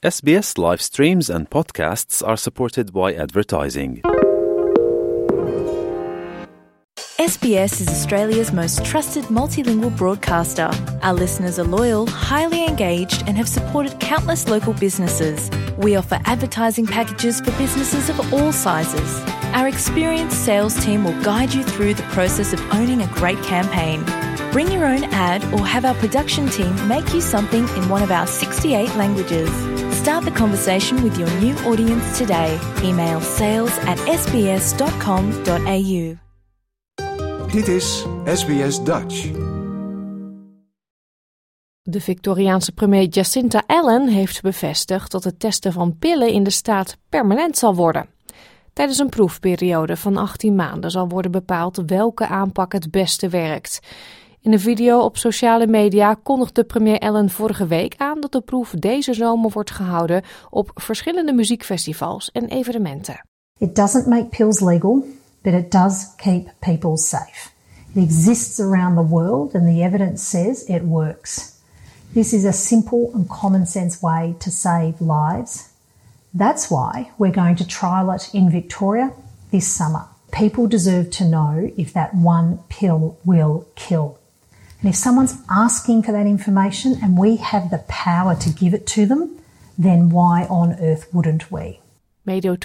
SBS live streams and podcasts are supported by advertising. SBS is Australia's most trusted multilingual broadcaster. Our listeners are loyal, highly engaged, and have supported countless local businesses. We offer advertising packages for businesses of all sizes. Our experienced sales team will guide you through the process of owning a great campaign. Bring your own ad or have our production team make you something in one of our 68 languages. Start the conversation with your new audience today. Email sales@sbs.com.au. Dit is SBS Dutch. De Victoriaanse premier Jacinta Allen heeft bevestigd dat het testen van pillen in de staat permanent zal worden. Tijdens een proefperiode van 18 maanden zal worden bepaald welke aanpak het beste werkt. In een video op sociale media kondigde premier Allen vorige week aan dat de proef deze zomer wordt gehouden op verschillende muziekfestivals en evenementen. It doesn't make pills legal, but it does keep people safe. It exists around the world and the evidence says it works. This is a simple and common sense way to save lives. That's why we're going to trial it in Victoria this summer. People deserve to know if that one pill will kill. And if someone's asking for that information and we have the power to give it to them, then why on earth wouldn't we? Medio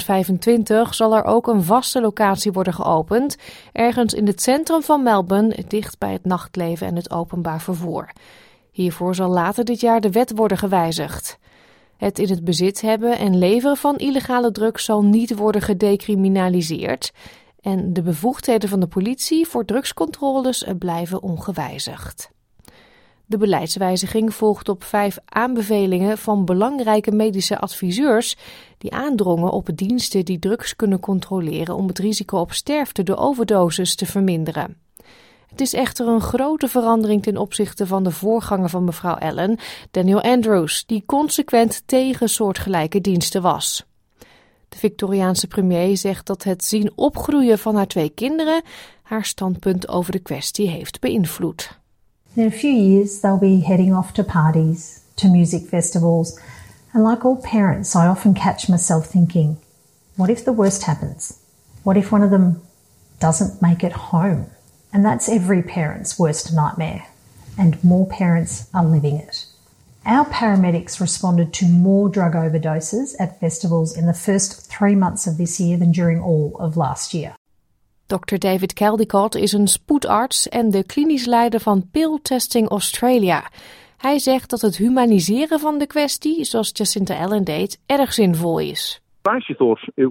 2025 zal er ook een vaste locatie worden geopend, ergens in het centrum van Melbourne, dicht bij het nachtleven en het openbaar vervoer. Hiervoor zal later dit jaar de wet worden gewijzigd. Het in het bezit hebben en leveren van illegale drugs zal niet worden gedecriminaliseerd en de bevoegdheden van de politie voor drugscontroles blijven ongewijzigd. De beleidswijziging volgt op 5 aanbevelingen van belangrijke medische adviseurs die aandrongen op diensten die drugs kunnen controleren om het risico op sterfte door overdoses te verminderen. Het is echter een grote verandering ten opzichte van de voorganger van mevrouw Allen, Daniel Andrews, die consequent tegen soortgelijke diensten was. De Victoriaanse premier zegt dat het zien opgroeien van haar 2 kinderen haar standpunt over de kwestie heeft beïnvloed. In a few years, they'll be heading off to parties, to music festivals, and like all parents, I often catch myself thinking, what if the worst happens? What if one of them doesn't make it home? And that's every parent's worst nightmare, and more parents are living it. Our paramedics responded to more drug overdoses at festivals in the first 3 months of this year than during all of last year. Dr. David Caldicott is een spoedarts en de klinisch leider van Pill Testing Australia. Hij zegt dat het humaniseren van de kwestie, zoals Jacinta Allen deed, erg zinvol is. I actually thought it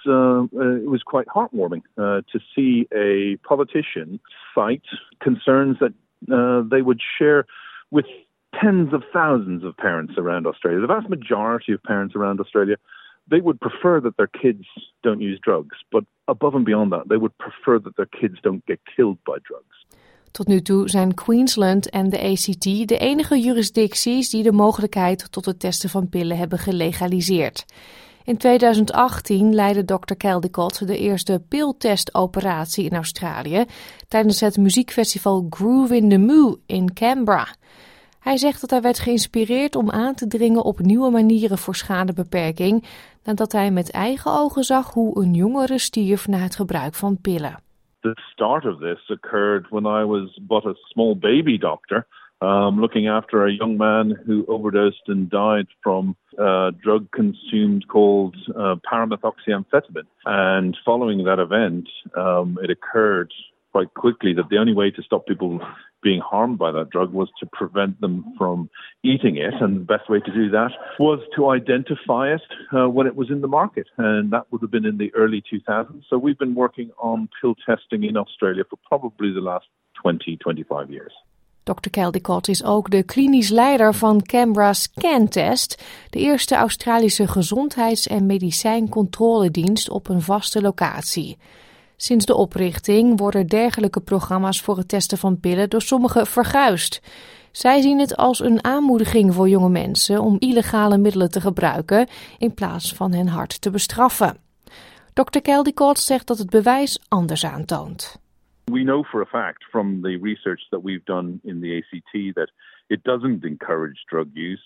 was quite heartwarming to see a politician cite concerns that they would share with tens of thousands of parents around Australia. The vast majority of parents around Australia, they would prefer that their kids don't use drugs, but above and beyond that, they would prefer that their kids don't get killed by drugs. Tot nu toe zijn Queensland en de ACT de enige jurisdicties die de mogelijkheid tot het testen van pillen hebben gelegaliseerd. In 2018 leidde Dr. Caldicott de eerste piltestoperatie in Australië tijdens het muziekfestival Groove in the Moo in Canberra. Hij zegt dat hij werd geïnspireerd om aan te dringen op nieuwe manieren voor schadebeperking, nadat hij met eigen ogen zag hoe een jongere stierf na het gebruik van pillen. The start of this occurred when I was but a small baby doctor, looking after a young man who overdosed and died from a drug consumed called paramethoxyamphetamine. And following that event, it occurred quite quickly that the only way to stop people being harmed by that drug was to prevent them from eating it, and the best way to do that was to identify it when it was in the market, and that would have been in the early 2000s. So we've been working on pill testing in Australia for probably the last 20-25 years. Dr. Caldicott is ook de klinisch leider van Canberra's ScanTest, de eerste Australische gezondheids- en medicijncontroledienst op een vaste locatie. Sinds de oprichting worden dergelijke programma's voor het testen van pillen door sommigen verguisd. Zij zien het als een aanmoediging voor jonge mensen om illegale middelen te gebruiken in plaats van hen hard te bestraffen. Dr. Caldicott zegt dat het bewijs anders aantoont. We know for a fact from the research that we've done in the ACT that it doesn't encourage drug use.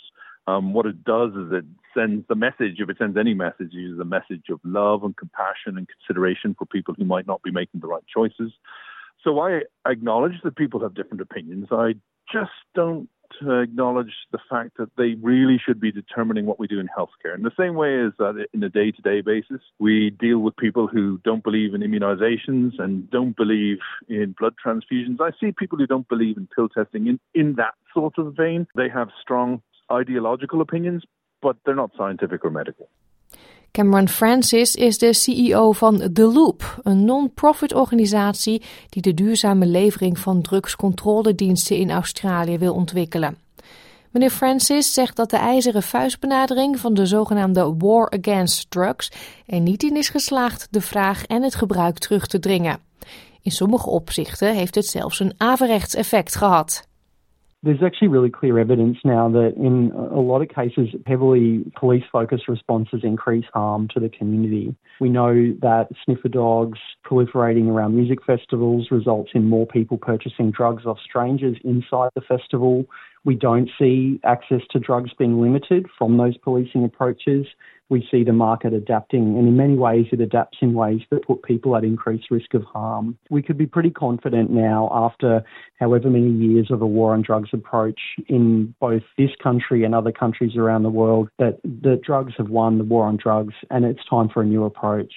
What it does is it sends the message, if it sends any message, it uses a message of love and compassion and consideration for people who might not be making the right choices. So I acknowledge that people have different opinions. I just don't acknowledge the fact that they really should be determining what we do in healthcare. In the same way as that in a day-to-day basis, we deal with people who don't believe in immunizations and don't believe in blood transfusions. I see people who don't believe in pill testing in that sort of vein. They have strong ideological opinions, but they're not scientific or medical. Cameron Francis is de CEO van The Loop, een non-profit organisatie die de duurzame levering van drugscontrolediensten in Australië wil ontwikkelen. Meneer Francis zegt dat de ijzeren vuistbenadering van de zogenaamde War Against Drugs er niet in is geslaagd de vraag en het gebruik terug te dringen. In sommige opzichten heeft het zelfs een averechts effect gehad. There's actually really clear evidence now that in a lot of cases, heavily police-focused responses increase harm to the community. We know that sniffer dogs proliferating around music festivals results in more people purchasing drugs off strangers inside the festival. We don't see access to drugs being limited from those policing approaches. We see the market adapting, and in many ways it adapts in ways that put people at increased risk of harm. We could be pretty confident now, after however many years of a war on drugs approach in both this country and other countries around the world, that the drugs have won the war on drugs, and it's time for a new approach.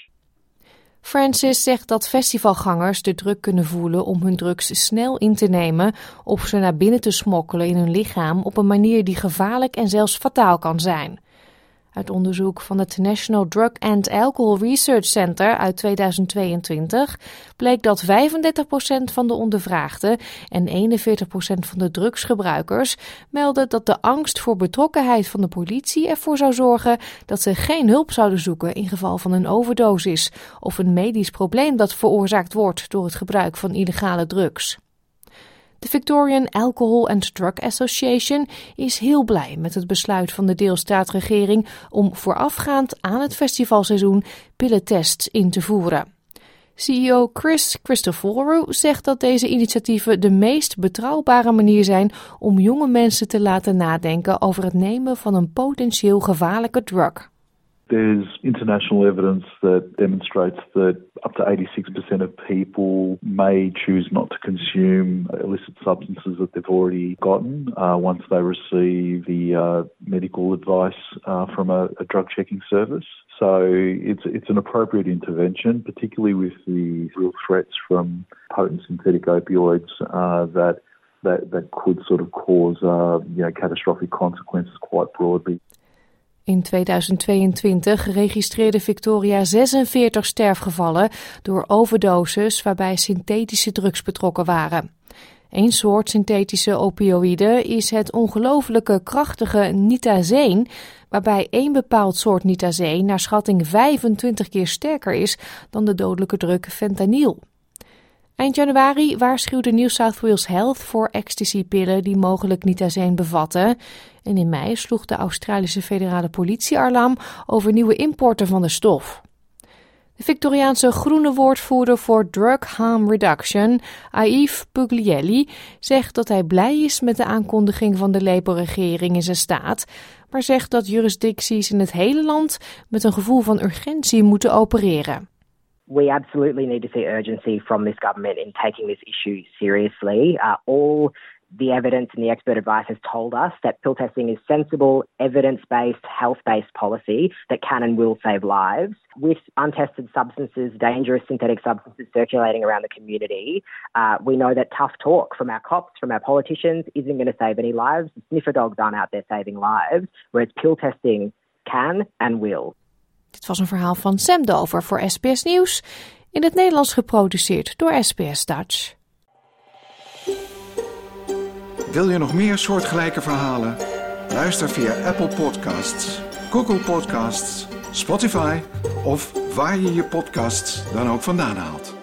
Francis zegt dat festivalgangers de druk kunnen voelen om hun drugs snel in te nemen of ze naar binnen te smokkelen in hun lichaam op een manier die gevaarlijk en zelfs fataal kan zijn. Uit onderzoek van het National Drug and Alcohol Research Center uit 2022 bleek dat 35% van de ondervraagden en 41% van de drugsgebruikers melden dat de angst voor betrokkenheid van de politie ervoor zou zorgen dat ze geen hulp zouden zoeken in geval van een overdosis of een medisch probleem dat veroorzaakt wordt door het gebruik van illegale drugs. De Victorian Alcohol and Drug Association is heel blij met het besluit van de deelstaatregering om voorafgaand aan het festivalseizoen pillentests in te voeren. CEO Chris Christoforou zegt dat deze initiatieven de meest betrouwbare manier zijn om jonge mensen te laten nadenken over het nemen van een potentieel gevaarlijke drug. There's international evidence that demonstrates that up to 86% of people may choose not to consume illicit substances that they've already gotten once they receive the medical advice from a drug checking service. So it's an appropriate intervention, particularly with the real threats from potent synthetic opioids that could sort of cause catastrophic consequences quite broadly. In 2022 registreerde Victoria 46 sterfgevallen door overdoses waarbij synthetische drugs betrokken waren. Eén soort synthetische opioïden is het ongelooflijke krachtige nitazeen, waarbij één bepaald soort nitazeen naar schatting 25 keer sterker is dan de dodelijke drug fentanyl. Eind januari waarschuwde New South Wales Health voor ecstasy-pillen die mogelijk nitazeen bevatten. En in mei sloeg de Australische federale politie alarm over nieuwe importen van de stof. De Victoriaanse groene woordvoerder voor Drug Harm Reduction, Aif Puglielli, zegt dat hij blij is met de aankondiging van de Labour-regering in zijn staat, maar zegt dat jurisdicties in het hele land met een gevoel van urgentie moeten opereren. We absolutely need to see urgency from this government in taking this issue seriously. All the evidence and the expert advice has told us that pill testing is sensible, evidence-based, health-based policy that can and will save lives. With untested substances, dangerous synthetic substances circulating around the community, we know that tough talk from our cops, from our politicians, isn't going to save any lives. The sniffer dogs aren't out there saving lives, whereas pill testing can and will. Dit was een verhaal van Sam Dover voor SBS Nieuws, in het Nederlands geproduceerd door SBS Dutch. Wil je nog meer soortgelijke verhalen? Luister via Apple Podcasts, Google Podcasts, Spotify of waar je je podcasts dan ook vandaan haalt.